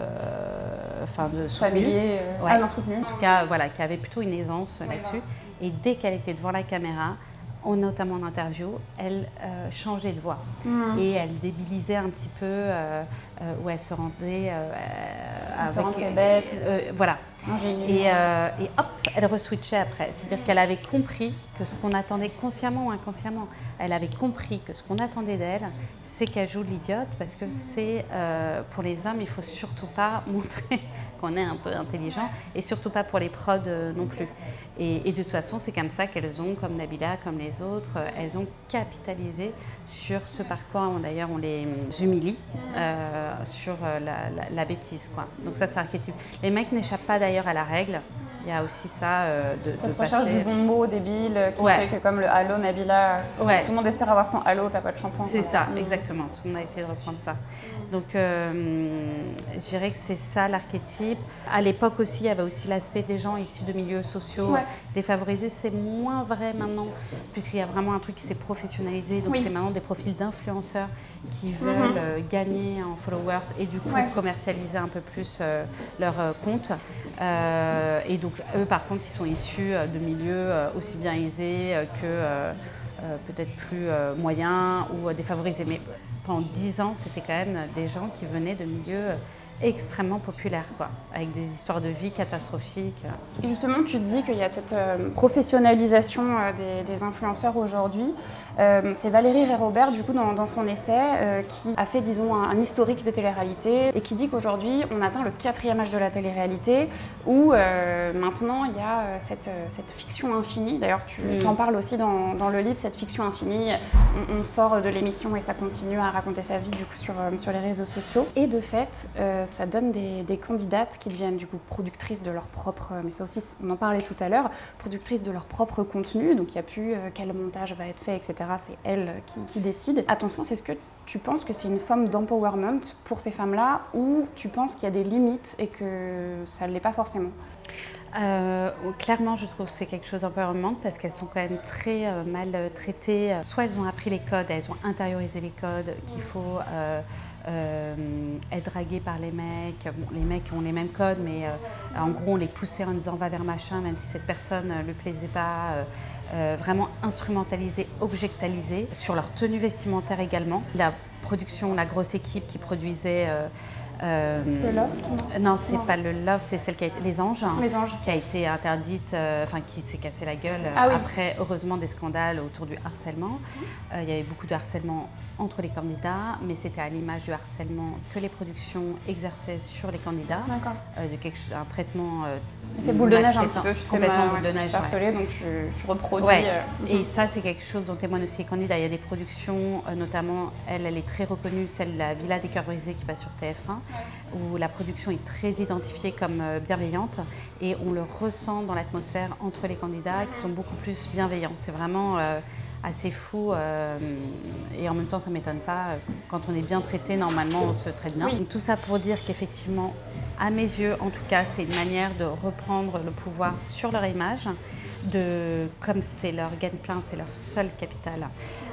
euh, enfin de soutenu, familier, euh... ouais. ah non soutenu. En tout cas, voilà, qui avait plutôt une aisance oui, là-dessus. Et dès qu'elle était devant la caméra, notamment en interview, elle euh, changeait de voix mmh. et elle débilisait un petit peu, euh, euh, où elle se rendait euh, elle avec... se rendait bête. Euh, voilà. Et, euh, et hop, elle re-switchait après. C'est-à-dire qu'elle avait compris que ce qu'on attendait consciemment ou inconsciemment, elle avait compris que ce qu'on attendait d'elle, c'est qu'elle joue de l'idiote, parce que c'est, euh, pour les hommes, il ne faut surtout pas montrer qu'on est un peu intelligent, et surtout pas pour les prods euh, non plus. Et, et de toute façon, c'est comme ça qu'elles ont, comme Nabila, comme les autres, euh, elles ont capitalisé sur ce par quoi, on, d'ailleurs, on les humilie, euh, sur euh, la, la, la bêtise, quoi. Donc ça, c'est archétype. Les mecs n'échappent pas d'ailleurs à la règle. Il y a aussi ça euh, de, Cette de recherche passer... du bon mot débile qui ouais. fait que comme le halo Nabila, ouais. tout le monde espère avoir son halo, t'as pas de shampoing. C'est ça, mmh. exactement. Tout le monde a essayé de reprendre ça. Donc euh, je dirais que c'est ça l'archétype. À l'époque aussi, il y avait aussi l'aspect des gens issus de milieux sociaux ouais. défavorisés. C'est moins vrai maintenant, puisqu'il y a vraiment un truc qui s'est professionnalisé. Donc oui. c'est maintenant des profils d'influenceurs qui veulent mmh. euh, gagner en followers et du coup ouais. commercialiser un peu plus euh, leur euh, compte. Euh, et donc eux par contre ils sont issus de milieux euh, aussi bien aisés euh, que euh, euh, peut-être plus euh, moyens ou euh, défavorisés. Mais pendant dix ans c'était quand même des gens qui venaient de milieux extrêmement populaires, quoi, avec des histoires de vie catastrophiques. Et justement, tu dis qu'il y a cette euh, professionnalisation euh, des, des influenceurs aujourd'hui. Euh, c'est Valérie Rey-Robert, du coup, dans, dans son essai, euh, qui a fait, disons, un, un historique de télé-réalité et qui dit qu'aujourd'hui, on atteint le quatrième âge de la télé-réalité où euh, maintenant, il y a euh, cette, euh, cette fiction infinie. D'ailleurs, tu mmh. en parles aussi dans, dans le livre, cette fiction infinie. On, on sort de l'émission et ça continue à raconter sa vie, du coup, sur, euh, sur les réseaux sociaux. Et de fait, euh, ça donne des, des candidates qui deviennent du coup productrices de leur propre, mais ça aussi on en parlait tout à l'heure, productrices de leur propre contenu, donc il n'y a plus euh, quel montage va être fait, et cetera. C'est elles qui, qui décident. À ton sens, est-ce que tu penses que c'est une forme d'empowerment pour ces femmes-là ou tu penses qu'il y a des limites et que ça ne l'est pas forcément ? Euh, clairement, je trouve que c'est quelque chose d'empowerment parce qu'elles sont quand même très euh, mal traitées. Soit elles ont appris les codes, elles ont intériorisé les codes, qu'il faut euh, euh, être draguées par les mecs. Bon, les mecs ont les mêmes codes, mais euh, en gros, on les poussait en disant va vers machin, même si cette personne ne lui plaisait pas. Euh, euh, vraiment instrumentalisées, objectalisées, sur leur tenue vestimentaire également. La production, la grosse équipe qui produisait... Euh, Euh, le Loft Non, non c'est pas le Loft, c'est celle qui a été les Anges, les Anges. qui a été interdite, euh, enfin qui s'est cassé la gueule ah, oui. après heureusement des scandales autour du harcèlement. Euh, il y avait beaucoup de harcèlement entre les candidats, mais c'était à l'image du harcèlement que les productions exerçaient sur les candidats, euh, de quelque chose, un traitement. Euh, Ça fait boule de neige un petit peu, tu te complètement fais mal, boule de ouais, neige, tu harcelé, ouais. donc tu, tu reproduis. Ouais. Euh... Et ça, c'est quelque chose dont témoignent aussi les candidats. Il y a des productions, euh, notamment, elle, elle est très reconnue, celle de la Villa des Cœurs Brisés qui passe sur T F un, ouais. où la production est très identifiée comme euh, bienveillante et on le ressent dans l'atmosphère entre les candidats qui sont beaucoup plus bienveillants. C'est vraiment euh, assez fou euh, et en même temps, ça ne m'étonne pas. Quand on est bien traité, normalement, on se traite bien. Oui. Donc, tout ça pour dire qu'effectivement, à mes yeux, en tout cas, c'est une manière de reprendre le pouvoir sur leur image, de, comme c'est leur gagne-pain, c'est leur seul capital.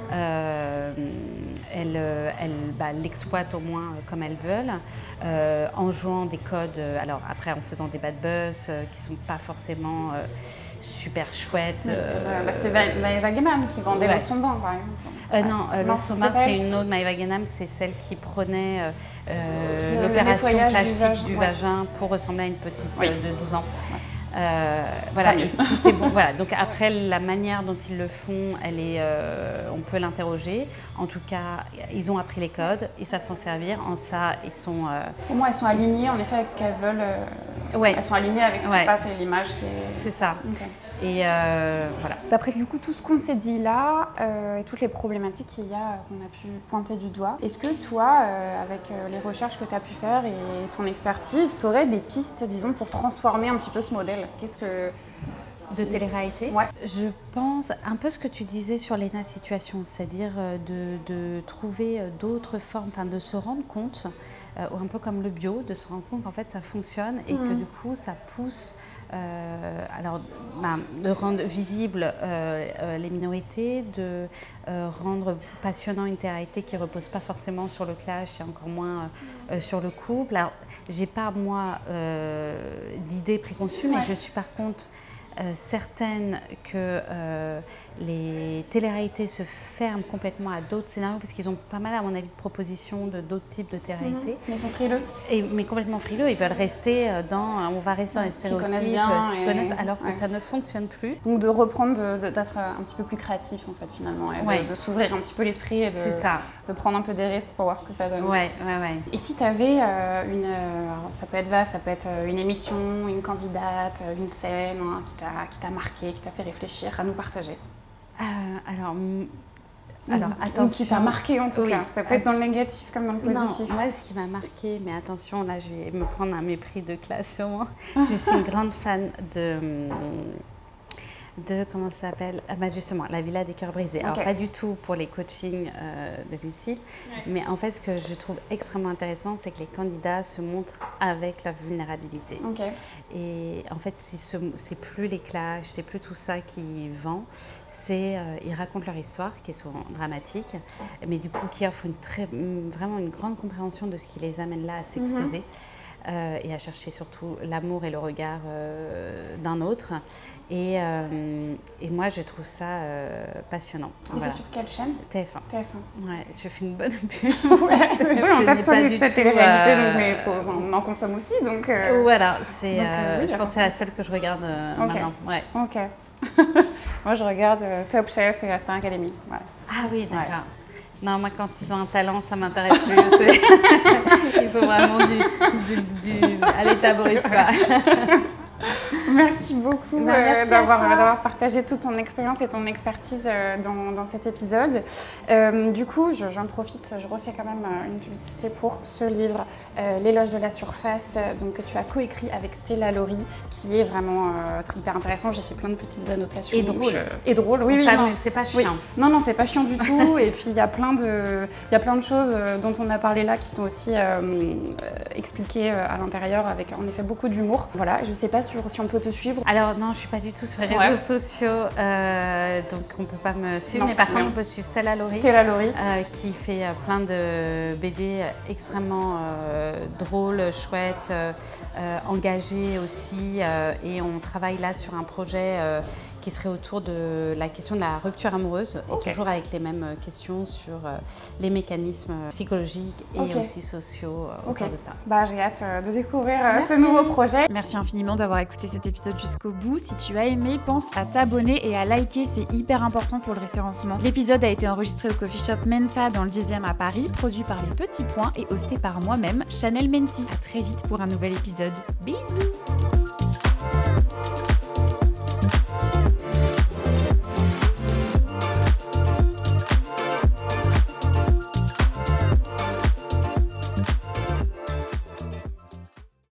Euh, elles elles bah, l'exploitent au moins comme elles veulent, euh, en jouant des codes, alors après en faisant des bad buzz euh, qui ne sont pas forcément euh, super chouettes. Euh, bah, C'était Maëva Guénam qui vendait ouais. l'eau de son bain, par exemple. Euh, ouais. Non, euh, l'eau de son bain, c'est une autre. Maëva Guénam, c'est celle qui prenait euh, euh, l'opération plastique du, du vagin ouais. pour ressembler à une petite oui. euh, de douze ans. Ouais. Euh, voilà, et tout est bon. Voilà. Donc après, la manière dont ils le font, elle est, euh, on peut l'interroger. En tout cas, ils ont appris les codes, ils savent s'en servir. En ça, ils sont. Euh, Pour moi, elles sont alignées en effet avec ce qu'elles veulent. Euh, ouais. Elles sont alignées avec ce ouais. qui se passe et l'image qui est. C'est ça. Okay. Et euh, voilà. D'après du coup tout ce qu'on s'est dit là euh, et toutes les problématiques qu'il y a euh, qu'on a pu pointer du doigt, est-ce que toi, euh, avec euh, les recherches que tu as pu faire et ton expertise, tu aurais des pistes, disons, pour transformer un petit peu ce modèle ? Qu'est-ce que... De télé-réalité ? Ouais. Je pense un peu ce que tu disais sur l'E N A Situation, c'est-à-dire de, de trouver d'autres formes, enfin de se rendre compte, euh, un peu comme le bio, de se rendre compte qu'en fait ça fonctionne et mmh. que du coup ça pousse euh, alors, bah, de rendre visibles euh, euh, les minorités, de euh, rendre passionnant une télé-réalité qui ne repose pas forcément sur le clash et encore moins euh, sur le couple. Alors, j'ai pas moi euh, d'idées préconçues, ouais. mais je suis par contre euh, certaine que euh, les téléréalités se ferment complètement à d'autres scénarios parce qu'ils ont pas mal, à mon avis, de propositions de d'autres types de téléréalités. Mmh. Ils sont frileux. Et, mais complètement frileux, ils veulent rester dans, on va rester dans les stéréotypes, connaissent bien ce qu'ils et... connaissent, alors que ouais. ça ne fonctionne plus. Donc de reprendre, de, de, d'être un petit peu plus créatif en fait finalement, et ouais. de, de s'ouvrir un petit peu l'esprit et de, c'est ça. de prendre un peu des risques pour voir ce que ça donne. Ouais, ouais, ouais. Et si tu avais euh, une, alors ça peut être vaste, ça peut être une émission, une candidate, une scène hein, qui t'a, qui t'a marqué, qui t'a fait réfléchir, à nous partager. Euh, alors, m- alors Mmh. attention. Qui t'a marqué en tout oui. cas, ça peut être dans le négatif comme dans le positif. Non, moi ce qui m'a marqué, mais attention, là je vais me prendre un mépris de classe sur moi. Je suis une grande fan de... de comment ça s'appelle ah bah justement la Villa des cœurs brisés. Okay. Alors pas du tout pour les coachings euh, de Lucille, ouais. mais en fait ce que je trouve extrêmement intéressant, c'est que les candidats se montrent avec la vulnérabilité. Okay. Et en fait c'est, ce, c'est plus les clashs, c'est plus tout ça qui vend, c'est euh, ils racontent leur histoire qui est souvent dramatique, mais du coup qui offre une très, vraiment une grande compréhension de ce qui les amène là à s'exposer. Mm-hmm. Euh, et à chercher surtout l'amour et le regard euh, d'un autre. Et, euh, et moi, je trouve ça euh, passionnant. Et voilà. C'est sur quelle chaîne ? T F un. T F un. Ouais, je fais une bonne pub. ouais, oui, on tape sur cette télé-réalité, euh... mais faut, on en consomme aussi. Donc, euh... Voilà, c'est, donc, euh, oui, je pense que c'est la seule que je regarde euh, okay. maintenant. Ouais. Ok. Moi, je regarde euh, Top Chef et Star Academy. Ouais. Ah oui, d'accord. Ouais. Non, moi, quand ils ont un talent, ça m'intéresse plus. Il faut vraiment du, du, du à l'état brut, quoi. Merci beaucoup bah, merci euh, d'avoir, d'avoir partagé toute ton expérience et ton expertise euh, dans, dans cet épisode. Euh, du coup, je, j'en profite, je refais quand même une publicité pour ce livre, euh, L'éloge de la surface, donc, que tu as coécrit avec Stella Laurie, qui est vraiment euh, hyper intéressant. J'ai fait plein de petites annotations. Et drôle. Euh, et drôle, oui, oui. Ça, non. C'est pas chiant. Oui. Non, non, c'est pas chiant du tout. Et puis, il y a plein de, il y a plein de choses dont on a parlé là qui sont aussi euh, expliquées à l'intérieur avec, en effet, beaucoup d'humour. Voilà, je sais pas sur, si on peut te suivre. Alors non, je suis pas du tout sur les réseaux ouais. sociaux, euh, donc on peut pas me suivre. Non, mais par non. contre, on peut suivre Stella Laurie, Stella Laurie. Euh, qui fait euh, plein de B D extrêmement euh, drôles, chouettes, euh, engagées aussi. Euh, et on travaille là sur un projet euh, qui serait autour de la question de la rupture amoureuse, okay. et toujours avec les mêmes questions sur euh, les mécanismes psychologiques et okay. aussi sociaux euh, okay. autour de ça. Bah, j'ai hâte de découvrir euh, ce nouveau projet. Merci infiniment d'avoir écouté cet épisode jusqu'au bout. Si tu as aimé, pense à t'abonner et à liker, c'est hyper important pour le référencement. L'épisode a été enregistré au coffee shop Mensa dans le dixième à Paris, produit par Les Petits Points et hosté par moi-même, Chanel Menti. À très vite pour un nouvel épisode. Bisous!